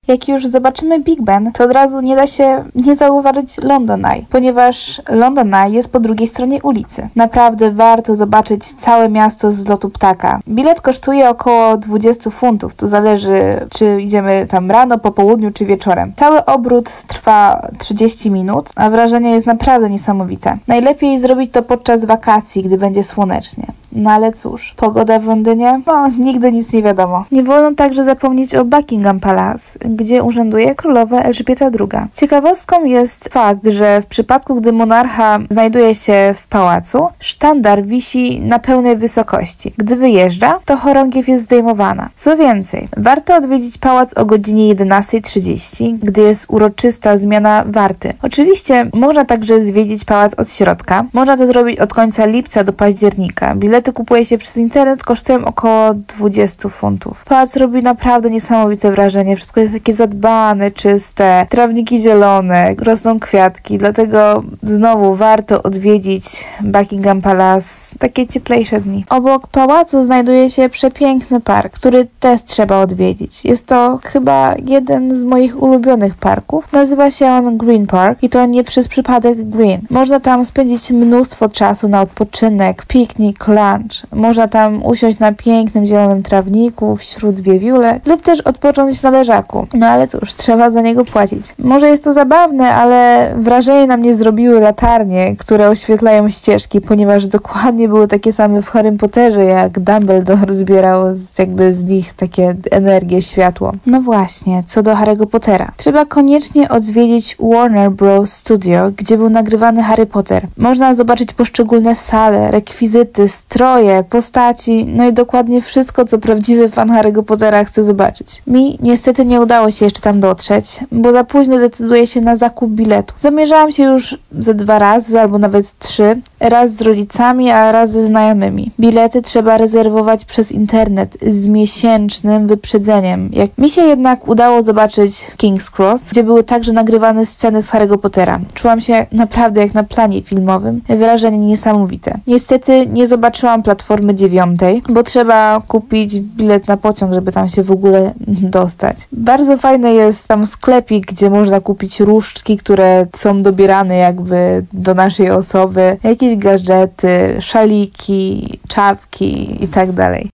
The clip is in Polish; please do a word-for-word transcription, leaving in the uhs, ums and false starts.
Jak już zobaczymy Big Ben, to od razu nie da się nie zauważyć London Eye, ponieważ London Eye jest po drugiej stronie ulicy. Naprawdę warto zobaczyć całe miasto z lotu ptaka. Bilet kosztuje około dwadzieścia funtów, to zależy, czy idziemy tam rano, po południu, czy wieczorem. Cały obrót trwa trzydzieści minut, a wrażenie jest naprawdę niesamowite. Najlepiej zrobić to podczas wakacji, gdy będzie słonecznie. No ale cóż, pogoda w Londynie? No, nigdy nic nie wiadomo. Nie wolno także zapomnieć o Buckingham Palace, gdzie urzęduje królowa Elżbieta druga. Ciekawostką jest fakt, że w przypadku, gdy monarcha znajduje się w pałacu, sztandar wisi na pełnej wysokości. Gdy wyjeżdża, to chorągiew jest zdejmowana. Co więcej, warto odwiedzić pałac o godzinie jedenastej trzydzieści, gdy jest uroczysta zmiana warty. Oczywiście można także zwiedzić pałac od środka. Można to zrobić od końca lipca do października. Bilety kupuje się przez internet, kosztują około dwadzieścia funtów. Pałac robi naprawdę niesamowite wrażenie. Wszystko jest takie zadbane, czyste, trawniki zielone, rosną kwiatki, dlatego znowu warto odwiedzić Buckingham Palace takie cieplejsze dni. Obok pałacu znajduje się przepiękny park, który też trzeba odwiedzić. Jest to chyba jeden z moich ulubionych parków. Nazywa się on Green Park i to nie przez przypadek Green. Można tam spędzić mnóstwo czasu na odpoczynek, piknik, lunch. Można tam usiąść na pięknym zielonym trawniku wśród wiewiórek lub też odpocząć na leżaku. No ale cóż, trzeba za niego płacić. Może jest to zabawne, ale wrażenie na mnie zrobiły latarnie, które oświetlają ścieżki, ponieważ dokładnie były takie same w Harrym Potterze, jak Dumbledore zbierał z, jakby z nich takie energię, światło. No właśnie, co do Harry'ego Pottera. Trzeba koniecznie odwiedzić Warner Bros. Studio, gdzie był nagrywany Harry Potter. Można zobaczyć poszczególne sale, rekwizyty, stroje, postaci, no i dokładnie wszystko, co prawdziwy fan Harry'ego Pottera chce zobaczyć. Mi niestety nie udało się jeszcze tam dotrzeć, bo za późno decyduję się na zakup biletu. Zamierzałam się już ze dwa razy, albo nawet trzy. Raz z rodzicami, a raz ze znajomymi. Bilety trzeba rezerwować przez internet z miesięcznym wyprzedzeniem. Jak mi się jednak udało zobaczyć King's Cross, gdzie były także nagrywane sceny z Harry'ego Pottera. Czułam się naprawdę jak na planie filmowym. Wrażenie niesamowite. Niestety nie zobaczyłam platformy dziewiątej, bo trzeba kupić bilet na pociąg, żeby tam się w ogóle dostać. Bardzo fajny jest tam sklepik, gdzie można kupić różdżki, które są dobierane jakby do naszej osoby, jakieś gadżety, szaliki, czapki i tak dalej.